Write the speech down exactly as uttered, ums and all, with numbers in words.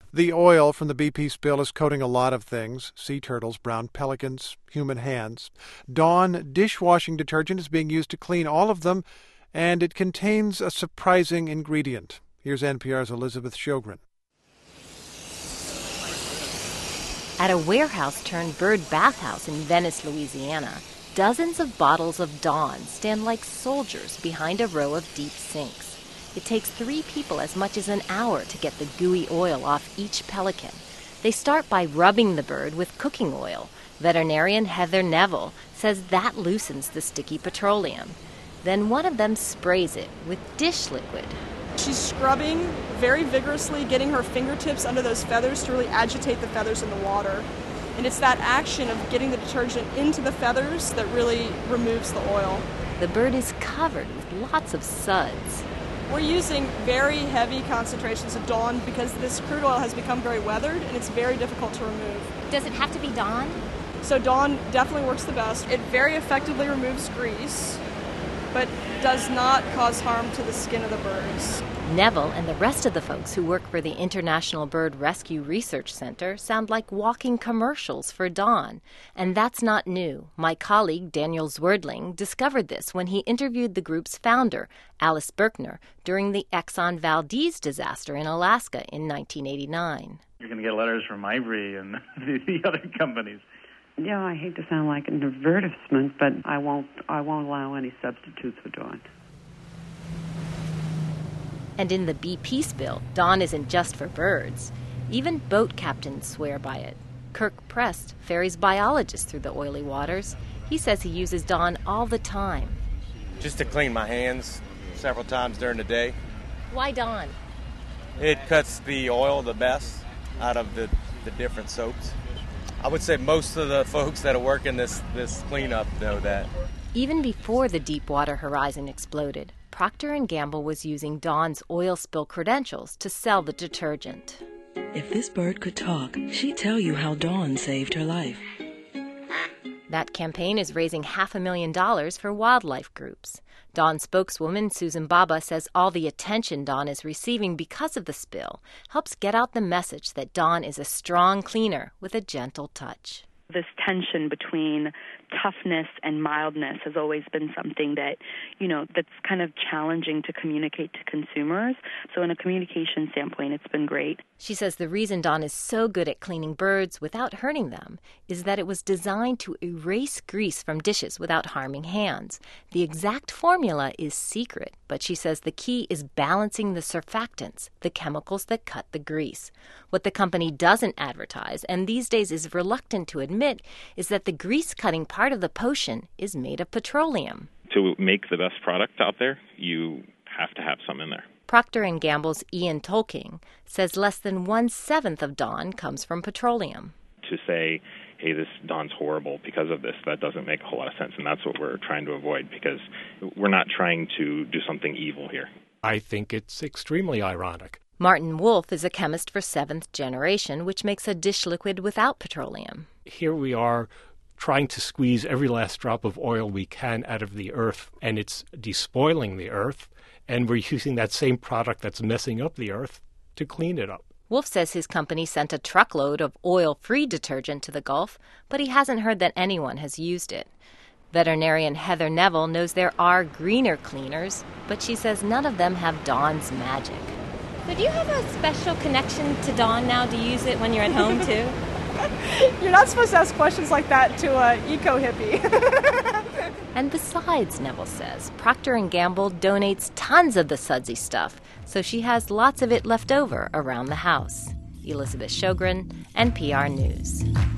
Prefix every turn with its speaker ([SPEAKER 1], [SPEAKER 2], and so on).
[SPEAKER 1] The oil from the B P spill is coating a lot of things: sea turtles, brown pelicans, human hands. Dawn dishwashing detergent is being used to clean all of them, and it contains a surprising ingredient. Here's N P R's Elizabeth Sjogren.
[SPEAKER 2] At a warehouse-turned-bird bathhouse in Venice, Louisiana, dozens of bottles of Dawn stand like soldiers behind a row of deep sinks. It takes three people as much as an hour to get the gooey oil off each pelican. They start by rubbing the bird with cooking oil. Veterinarian Heather Neville says that loosens the sticky petroleum. Then one of them sprays it with dish liquid.
[SPEAKER 3] She's scrubbing very vigorously, getting her fingertips under those feathers to really agitate the feathers in the water. And it's that action of getting the detergent into the feathers that really removes the oil.
[SPEAKER 2] The bird is covered with lots of suds.
[SPEAKER 3] We're using very heavy concentrations of Dawn because this crude oil has become very weathered and it's very difficult to remove.
[SPEAKER 2] Does it have to be Dawn?
[SPEAKER 3] So Dawn definitely works the best. It very effectively removes grease, but does not cause harm to the skin of the birds.
[SPEAKER 2] Neville and the rest of the folks who work for the International Bird Rescue Research Center sound like walking commercials for Dawn. And that's not new. My colleague, Daniel Zwerdling, discovered this when he interviewed the group's founder, Alice Berkner, during the Exxon Valdez disaster in Alaska in nineteen eighty-nine.
[SPEAKER 4] You're going to get letters from Ivory and the other companies.
[SPEAKER 5] Yeah, I hate to sound like an advertisement, but I won't I won't allow any substitutes for Dawn.
[SPEAKER 2] And in the B P spill, Dawn isn't just for birds. Even boat captains swear by it. Kirk Prest ferries biologists through the oily waters. He says he uses Dawn all the time.
[SPEAKER 6] Just to clean my hands several times during the day.
[SPEAKER 2] Why Dawn?
[SPEAKER 6] It cuts the oil the best out of the, the different soaps. I would say most of the folks that are working this, this cleanup know that.
[SPEAKER 2] Even before the Deepwater Horizon exploded, Procter and Gamble was using Dawn's oil spill credentials to sell the detergent.
[SPEAKER 7] If this bird could talk, she'd tell you how Dawn saved her life.
[SPEAKER 2] That campaign is raising half a million dollars for wildlife groups. Dawn spokeswoman Susan Baba says all the attention Dawn is receiving because of the spill helps get out the message that Dawn is a strong cleaner with a gentle touch.
[SPEAKER 8] This tension between toughness and mildness has always been something that, you know, that's kind of challenging to communicate to consumers. So in a communication standpoint, it's been great.
[SPEAKER 2] She says the reason Dawn is so good at cleaning birds without hurting them is that it was designed to erase grease from dishes without harming hands. The exact formula is secret, but she says the key is balancing the surfactants, the chemicals that cut the grease. What the company doesn't advertise, and these days is reluctant to admit, is that the grease-cutting part of the potion is made of petroleum.
[SPEAKER 9] To make the best product out there, you have to have some in there.
[SPEAKER 2] Procter and Gamble's Ian Tolking says less than one-seventh of Dawn comes from petroleum.
[SPEAKER 9] To say, hey, this Dawn's horrible because of this, that doesn't make a whole lot of sense, and that's what we're trying to avoid, because we're not trying to do something evil here.
[SPEAKER 10] I think it's extremely ironic.
[SPEAKER 2] Martin Wolf is a chemist for Seventh Generation, which makes a dish liquid without petroleum.
[SPEAKER 10] Here we are trying to squeeze every last drop of oil we can out of the earth, and it's despoiling the earth, and we're using that same product that's messing up the earth to clean it up.
[SPEAKER 2] Wolf says his company sent a truckload of oil-free detergent to the Gulf, but he hasn't heard that anyone has used it. Veterinarian Heather Neville knows there are greener cleaners, but she says none of them have Dawn's magic. So do you have a special connection to Dawn now? Do you use it when you're at home, too?
[SPEAKER 3] You're not supposed to ask questions like that to an eco-hippie.
[SPEAKER 2] And besides, Neville says, Procter and Gamble donates tons of the sudsy stuff, so she has lots of it left over around the house. Elizabeth Sjogren, N P R News.